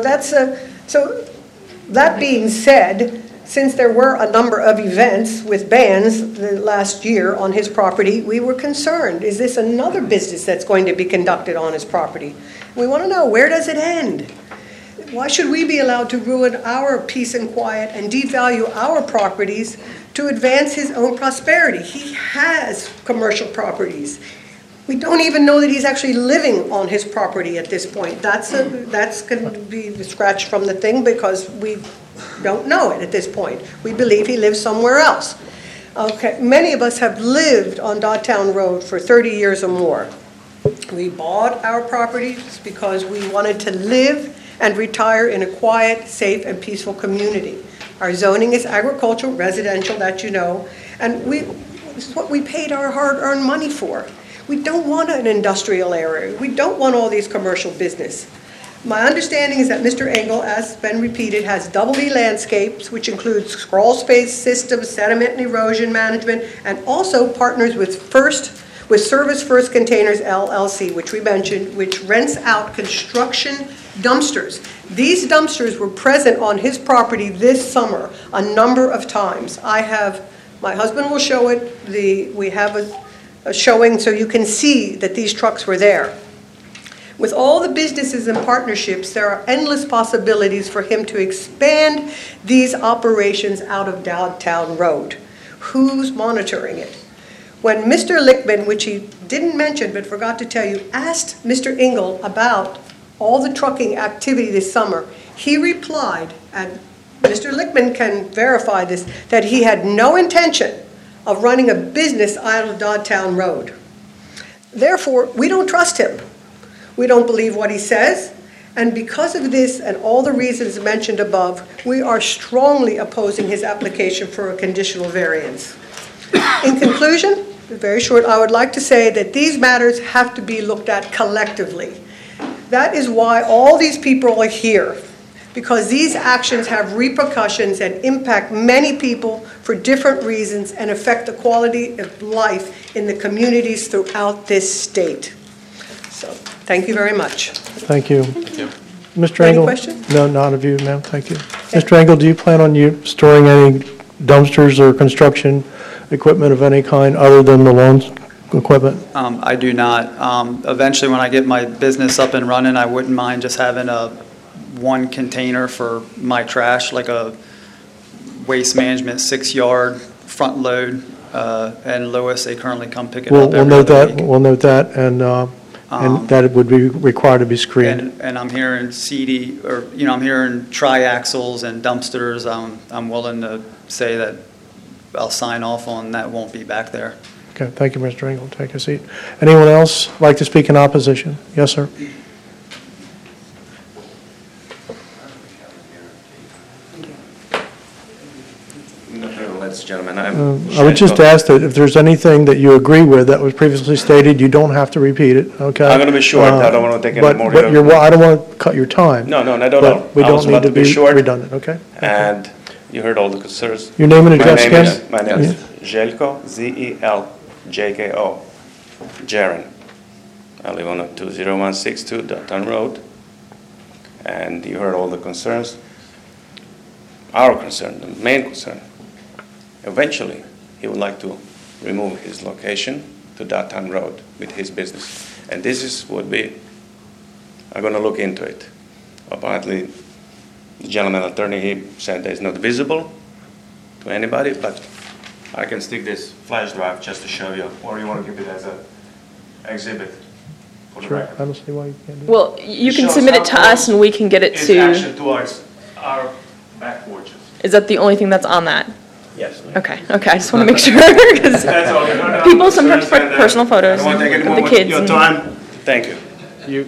so that being said, since there were a number of events with bands the last year on his property, we were concerned, is this another business that's going to be conducted on his property? We want to know, where does it end? Why should we be allowed to ruin our peace and quiet and devalue our properties to advance his own prosperity? He has commercial properties. We don't even know that he's actually living on his property at this point. That's going to be scratched from the thing because we don't know it at this point. We believe he lives somewhere else. Okay, many of us have lived on Dogtown Road for 30 years or more. We bought our properties because we wanted to live and retire in a quiet, safe, and peaceful community. Our zoning is agricultural, residential, that you know, and this is what we paid our hard-earned money for. We don't want an industrial area. We don't want all these commercial business. My understanding is that Mr. Engel, as been repeated, has Double E Landscapes, which includes crawl space systems, sediment and erosion management, and also partners with Service First Containers LLC, which we mentioned, which rents out construction dumpsters. These dumpsters were present on his property this summer a number of times. My husband will show it. We have a showing so you can see that these trucks were there. With all the businesses and partnerships, there are endless possibilities for him to expand these operations out of Dogtown Road. Who's monitoring it? When Mr. Lickman, which he didn't mention but forgot to tell you, asked Mr. Engel about all the trucking activity this summer, he replied, and Mr. Lickman can verify this, that he had no intention of running a business out of Dogtown Road. Therefore, we don't trust him. We don't believe what he says, and because of this and all the reasons mentioned above, we are strongly opposing his application for a conditional variance. In conclusion, very short, I would like to say that these matters have to be looked at collectively. That is why all these people are here, because these actions have repercussions and impact many people for different reasons and affect the quality of life in the communities throughout this state. So, thank you very much. Thank you. Mr. Any Engel? questions? No, none of you, ma'am, thank you. Mr. Engel, do you plan on storing any dumpsters or construction equipment of any kind other than the lawn equipment? I do not. Eventually, when I get my business up and running, I wouldn't mind just having one container for my trash, like a waste management 6-yard front load. And Lewis, they currently come pick it up We'll every note other that, week. we'll note that, and that it would be required to be screened. And I'm hearing I'm hearing triaxles and dumpsters. I'm willing to say that I'll sign off on that won't be back there. Okay, thank you, Mr. Engel. Take a seat. Anyone else like to speak in opposition? Yes, sir. No, ladies and gentlemen, I would just ask that if there's anything that you agree with that was previously stated, you don't have to repeat it, okay? I'm gonna be short. I don't wanna take any But- more of But your- you're, I don't want to cut your time. No, not at all. But we I was don't need about to to be be short. redundant, okay? And you heard all the concerns. Your name and address again? My name is Zelko, Zeljko, Jaren. I live on 20162 Dutton Road. And you heard all the concerns. Our concern, the main concern, eventually, he would like to remove his location to Dutton Road with his business. And this is what we are going to look into it. Apparently, the gentleman attorney, he said that it's not visible to anybody, but I can stick this flash drive just to show you, or you want to keep it as an exhibit for the Sure, record. I don't see why you can't do that. Well, you It can shows submit how it to us and we can get it It's to, actually towards our back porches. is that the only thing that's on that? Yes. Okay, I just want to make sure, because That's all. No, no, people no, sometimes concerns put and, personal photos I don't want to take any of more the of kids. your and- time. Thank you.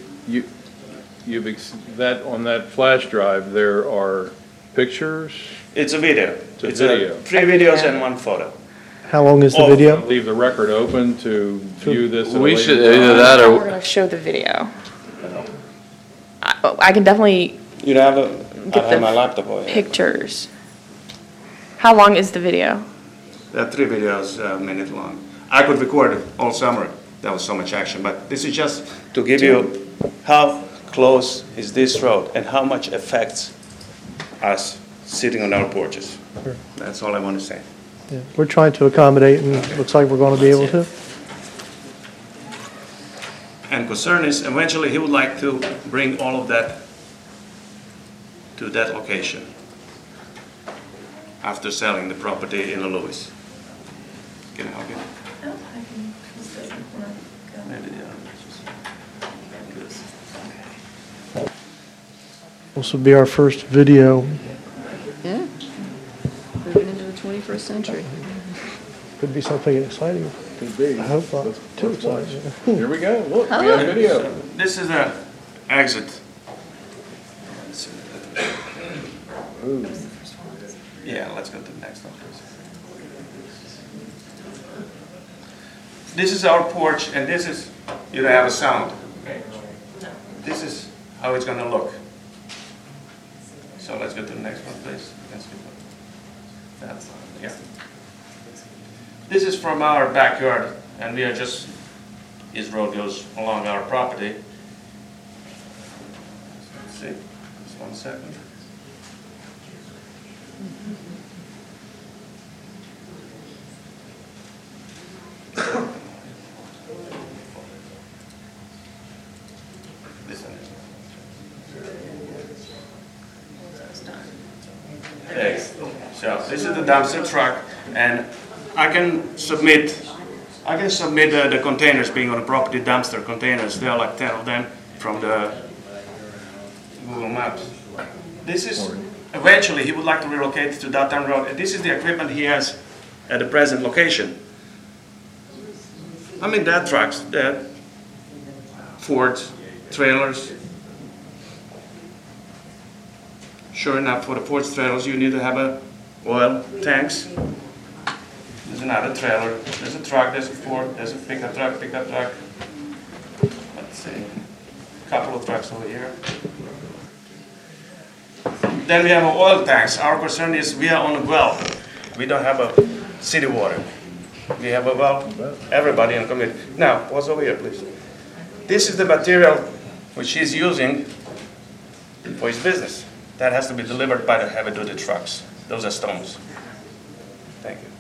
That, on that flash drive, there are pictures? It's a video. It's a video. 3 videos and 1 photo. How long is the Oh, video? Leave the record open to view this at a We later should, time. either that We're or, going to show the video. I can definitely You have a, Get I have the my laptop over here. pictures. How long is the video? There are 3 videos a minute long. I could record it all summer. There was so much action, but this is just to give you how close is this road and how much affects us sitting on our porches. Sure. That's all I want to say. Yeah, we're trying to accommodate, and it looks like we're going to be able to. And concern is eventually he would like to bring all of that to that location after selling the property in Louis. Can I help you? Maybe the other. This will be our first video. Yeah. Moving into the 21st century. Could be something exciting. Could be. I hope not too exciting. Here we go, look, we have video. This is the exit. Yeah, let's go to the next one, please. This is our porch, and this is, you don't have a sound. This is how it's gonna look. So let's go to the next one, please. Let's go. That's, yeah. This is from our backyard, and we are just, this road goes along our property. Let's see, just 1 second. This one. Yes. So this is the dumpster truck, and I can submit the containers being on the property, dumpster containers. There are like 10 of them from the Google Maps. This is, eventually he would like to relocate to Dutton Road, and this is the equipment he has at the present location. I mean, that trucks, that Fords, trailers. Sure enough, for the Ford's trailers, you need to have a oil tanks. There's another trailer. There's a truck. There's a Ford. There's a pickup truck. Let's see, a couple of trucks over here. Then we have our oil tanks. Our concern is we are on a well. We don't have a city water. We have a well. Everybody in the community. Now, what's over here, please? This is the material which he's using for his business. That has to be delivered by the heavy-duty trucks. Those are stones. Thank you.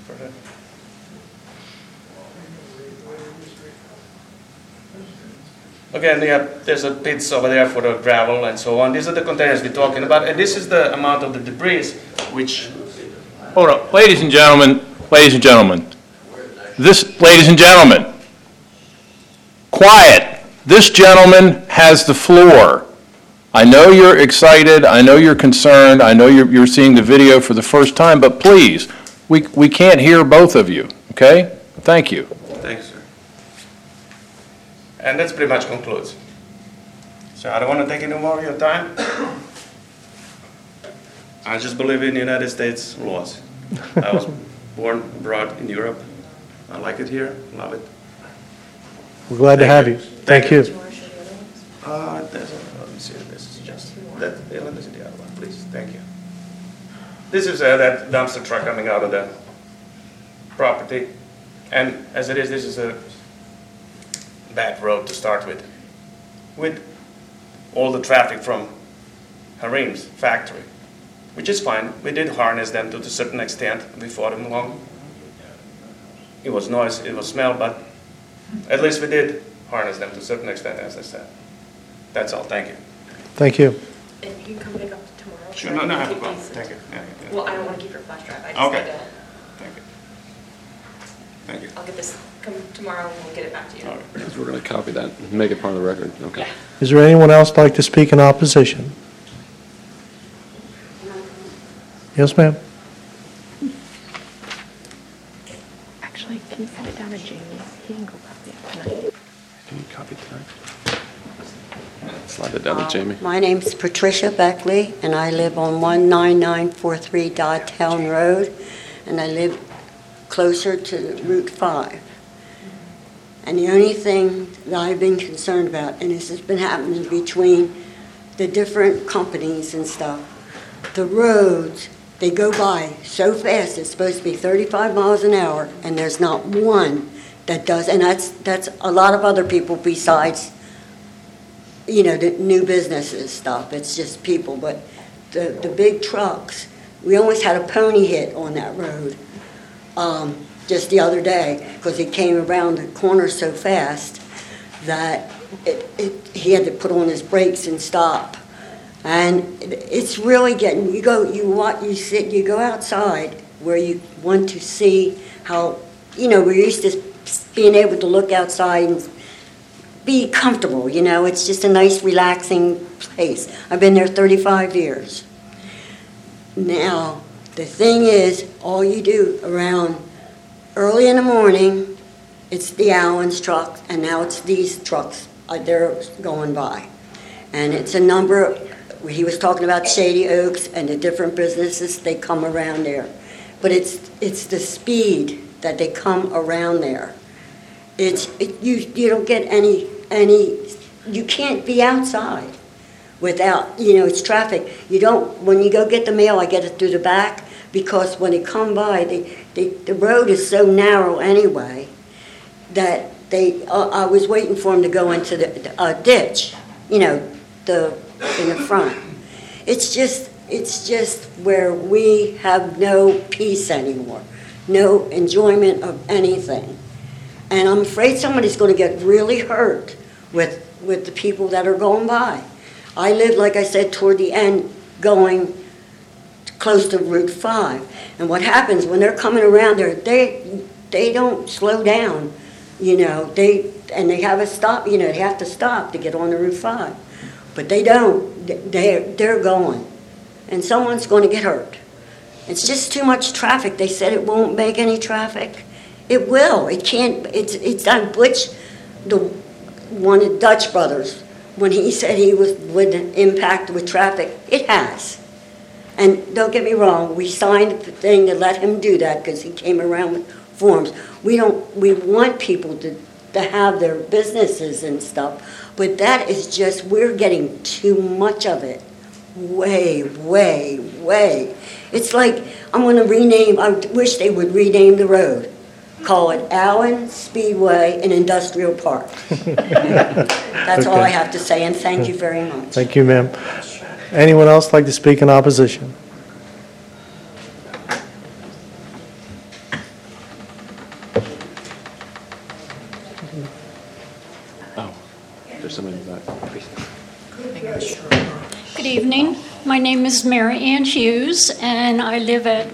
Again, there's a pits over there for the gravel and so on. These are the containers we're talking about, and this is the amount of the debris which... Hold on, ladies and gentlemen, ladies and gentlemen. Ladies and gentlemen, quiet. This gentleman has the floor. I know you're excited, I know you're concerned, I know you're seeing the video for the first time, but please, we can't hear both of you, okay? Thank you. Thanks, sir. And that's pretty much concludes. So I don't want to take any more of your time. I just believe in the United States laws. I was born, brought in Europe. I like it here, love it. We're glad to have you. Thank you. Let me see, this is just, that, yeah, let me see the other one, please, thank you. This is that dumpster truck coming out of the property, and as it is, this is a bad road to start with all the traffic from Harim's factory, which is fine. We did harness them to a certain extent. We fought them along. It was noise, it was smell, but at least we did harness them to a certain extent, as I said. That's all, thank you. Thank you. And you can come pick up tomorrow. Sure, no, I have a problem, thank you. Yeah, yeah. Well, I don't want to keep your flash drive. I just Okay. need to, Thank you. Thank you. I'll get this, come tomorrow and we'll get it back to you. All right. Because we're going to copy that, and make it part of the record. Okay. Yeah. Is there anyone else like to speak in opposition? Yes, ma'am. Actually, can you send it down to Jamie? He can go copy it tonight. Can you copy tonight? Slide it down to Jamie. My name's Patricia Beckley, and I live on 19943 Dodtown Road, and I live closer to Route 5. And the only thing that I've been concerned about, and this has been happening between the different companies and stuff, the roads, they go by so fast, it's supposed to be 35 miles an hour, and there's not one that does, and that's a lot of other people besides, you know, the new businesses stuff. It's just people, but the big trucks, we almost had a pony hit on that road just the other day, because he came around the corner so fast that he had to put on his brakes and stop. And it's really getting, you go outside where you want to see how, you know, we're used to being able to look outside and be comfortable, you know, it's just a nice relaxing place. I've been there 35 years. Now, the thing is, all you do around early in the morning, it's the Allen's truck, and now it's these trucks, they're going by. And it's a number, he was talking about Shady Oaks and the different businesses, they come around there. But it's the speed that they come around there. You don't get any, you can't be outside without, you know, it's traffic. You don't, when you go get the mail, I get it through the back, because when they come by, the road is so narrow anyway that I was waiting for them to go into the ditch, you know, in the front. It's just where we have no peace anymore, no enjoyment of anything. And I'm afraid somebody's going to get really hurt with the people that are going by. I live, like I said, toward the end, going close to Route 5. And what happens when they're coming around there, they don't slow down, you know. They have a stop, you know, they have to stop to get on the Route 5. But they don't. They're going. And someone's going to get hurt. It's just too much traffic. They said it won't make any traffic. It will. It can't. It's done. Butch, one of Dutch brothers, when he said he would impact with traffic, it has. And don't get me wrong, we signed the thing to let him do that because he came around with forms. We want people to have their businesses and stuff, but that is just, we're getting too much of it. Way. It's like, I wish they would rename the road. Call it Allen Speedway and Industrial Park. That's all I have to say, and thank you very much. Thank you, ma'am. Anyone else like to speak in opposition? Oh, there's somebody in the back. Good evening. My name is Mary Ann Hughes, and I live at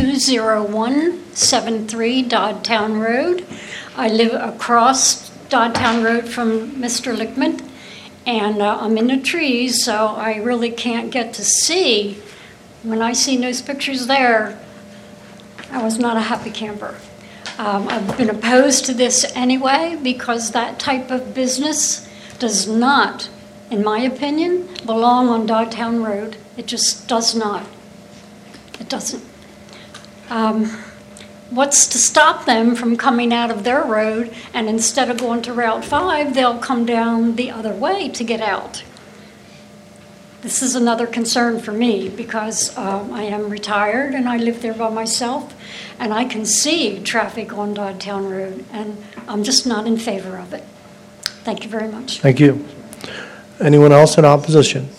20173 Dodtown Road. I live across Dodtown Road from Mr. Lickman, and I'm in the trees, so I really can't get to see. When I see those pictures there, I was not a happy camper. I've been opposed to this anyway because that type of business does not, in my opinion, belong on Dodtown Road. It just does not. It doesn't. what's to stop them from coming out of their road, and instead of going to Route 5, they'll come down the other way to get out? This is another concern for me because I am retired and I live there by myself, and I can see traffic on Dogtown Road, and I'm just not in favor of it. Thank you very much. Thank you. Anyone else in opposition?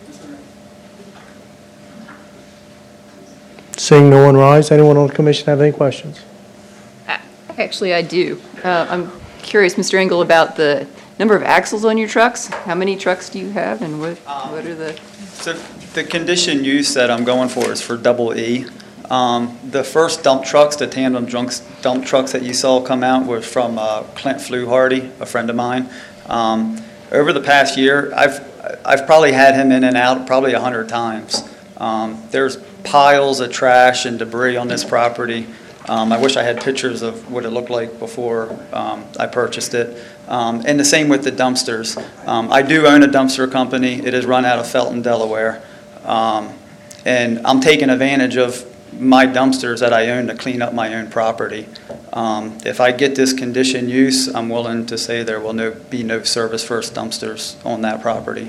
Seeing no one rise, anyone on the commission have any questions? Actually, I do. I'm curious, Mr. Engel, about the number of axles on your trucks. How many trucks do you have, and what are the... So the condition use that I'm going for is for double E. The first dump trucks, the tandem dump trucks that you saw come out were from Clint Fluharty, a friend of mine. Over the past year, I've probably had him in and out probably 100 times. There's piles of trash and debris on this property. I wish I had pictures of what it looked like before I purchased it. And the same with the dumpsters. I do own a dumpster company. It is run out of Felton, Delaware. And I'm taking advantage of my dumpsters that I own to clean up my own property. If I get this condition use, I'm willing to say there will be no Service First dumpsters on that property.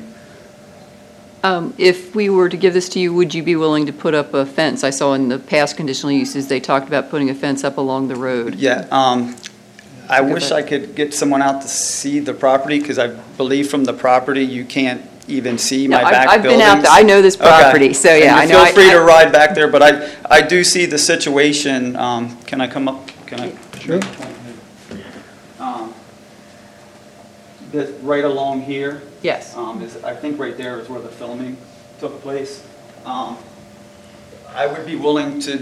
If we were to give this to you, would you be willing to put up a fence? I saw in the past conditional uses, they talked about putting a fence up along the road. Yeah, I wish I could get someone out to see the property, because I believe from the property, you can't even see my back I've buildings. been out there. I know this property, Okay. so yeah, And I know. feel free to ride back there, but I do see the situation. Can I come up? Can I? Sure. This right along here. Yes. I think right there is where the filming took place. I would be willing to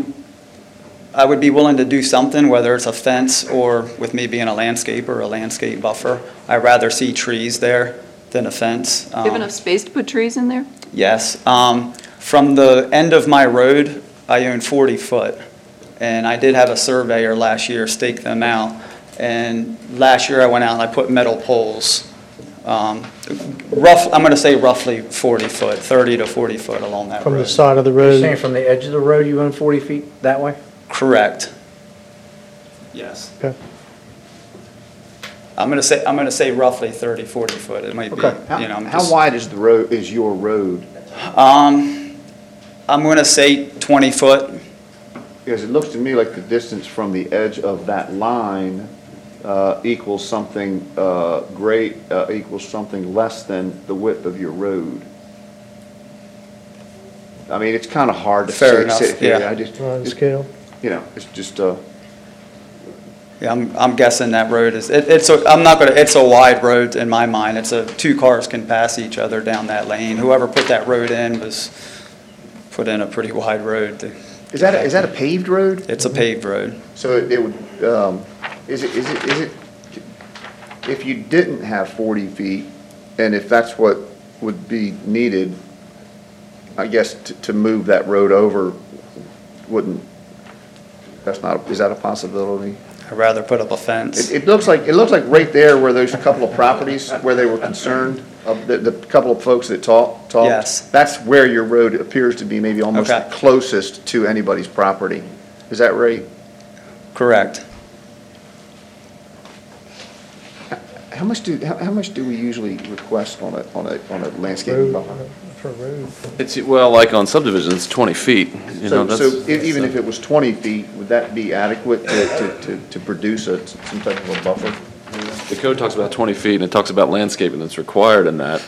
do something, whether it's a fence or with me being a landscaper, a landscape buffer. I'd rather see trees there than a fence. Do you have enough space to put trees in there? Yes. From the end of my road, I own 40 foot. And I did have a surveyor last year stake them out. And last year I went out and I put metal poles. I'm going to say roughly 40 foot, 30 to 40 foot along that road. From the side of the You're saying road? from the edge of the road, you own 40 feet that way? Correct. Yes. Okay. I'm going to say roughly 30, 40 foot. It might be, How wide is your road? I'm going to say 20 foot. Because it looks to me like the distance from the edge of that line equals something equals something less than the width of your road. I mean, it's kind of hard to Fair enough, sit here. yeah. I just, On scale? it's just, Yeah, I'm guessing that road is, it's a wide road in my mind. Two cars can pass each other down that lane. Whoever put that road in put in a pretty wide road. is that a paved road? It's a paved road. So it would, is it, if you didn't have 40 feet, and if that's what would be needed, I guess to move that road over, is that a possibility? I'd rather put up a fence. It looks like right there where there's a couple of properties where they were concerned, the couple of folks that talked. Yes. That's where your road appears to be maybe almost Okay. the closest to anybody's property. Is that right? Correct. How much do we usually request on a landscaping buffer? For road. Well, like on subdivisions, it's 20 feet. Even if it was 20 feet, would that be adequate to produce some type of a buffer? The code talks about 20 feet, and it talks about landscaping that's required in that,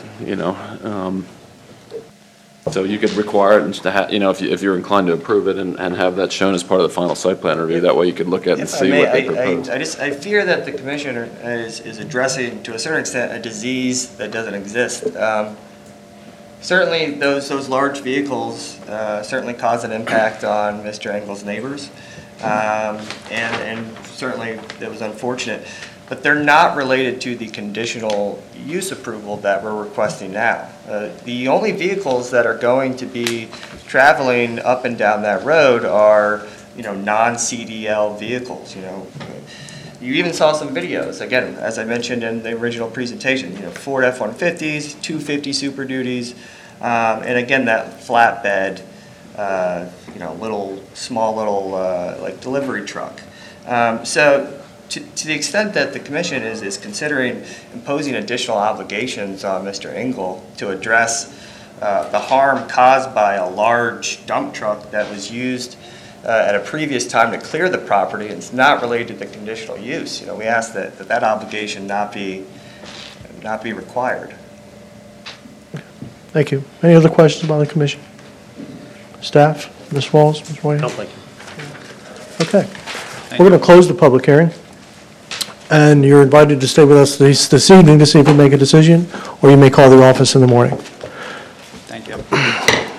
So you could require it, if you're inclined to approve it and have that shown as part of the final site plan review. That way you could look at it and see what they propose. I fear that the commissioner is addressing, to a certain extent, a disease that doesn't exist. Certainly, those large vehicles certainly cause an impact on Mr. Engel's neighbors, and certainly it was unfortunate. But they're not related to the conditional use approval that we're requesting now. The only vehicles that are going to be traveling up and down that road are, non-CDL vehicles. You even saw some videos, again, as I mentioned in the original presentation, Ford F-150s, 250 Super Duties, and again, that flatbed small little, like delivery truck. So to the extent that the commission is considering imposing additional obligations on Mr. Engel to address the harm caused by a large dump truck that was used at a previous time to clear the property, and it's not related to the conditional use, we ask that obligation not be required. Thank you. Any other questions by the commission? Staff, Ms. Walls, Ms. White? No, thank you. Okay. We're going to close the public hearing, and you're invited to stay with us this evening to see if we make a decision, or you may call the office in the morning. Thank you.